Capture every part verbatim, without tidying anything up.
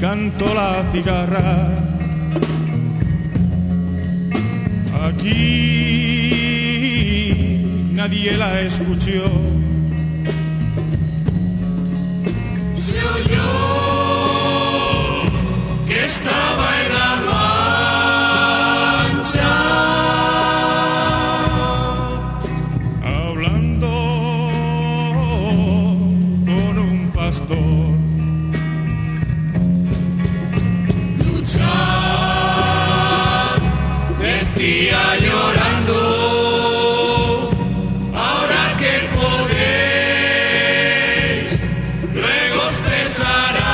canto la cigarra. Aquí nadie la escuchó. Se oyó que estaba en la Mancha, hablando con un pastor. Luchar, decía llorando, ahora que podéis, luego os pesará.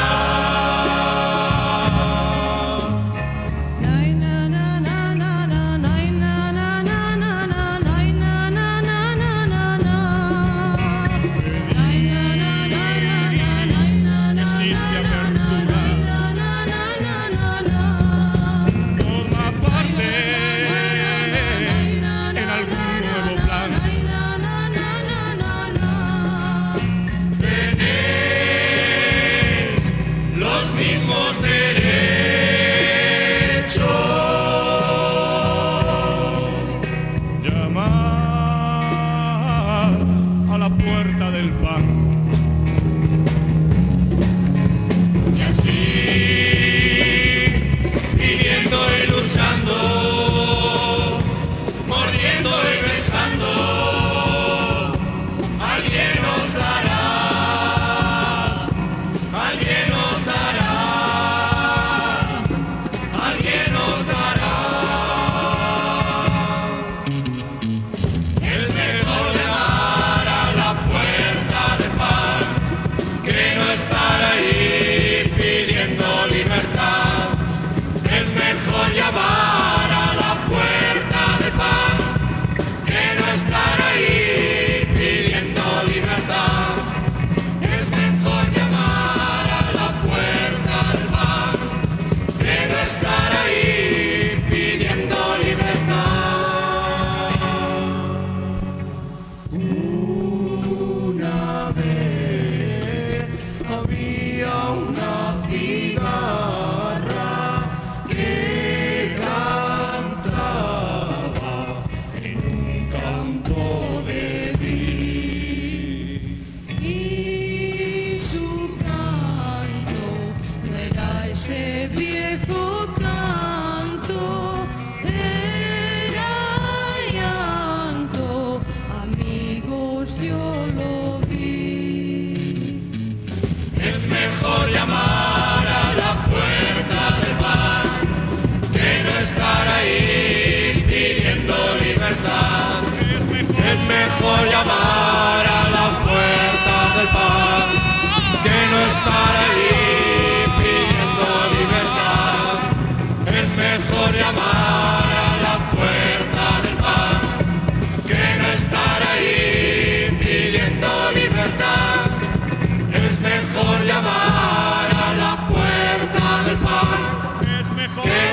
Existe apertura, forma parte en algún nuevo plan. Tenéis los mismos derechos. Llamar a la puerta del pan. Y así, pidiendo y luchando, mordiendo y besando, alguien nos dará, alguien nos dará, alguien nos dará. Es mejor llamar a la puerta del pan que no estar ahí pidiendo libertad. Es mejor llamar a la puerta del pan que no estar ahí pidiendo libertad. Es mejor llamar a la puerta del pan que no estar ahí pidiendo libertad. Una vez había una cigarra que cantaba en un campo de vid. Y su canto no era ese viejo canto, era llanto, amigos, yo lo vi. Es mejor llamar a la puerta del pan que no estar ahí pidiendo libertad. Es mejor llamar a la puerta del pan que no estar ahí pidiendo libertad. Es mejor llamar a la puerta del pan que no estar ahí pidiendo libertad. Es mejor llamar a la puerta del pan Es mejor que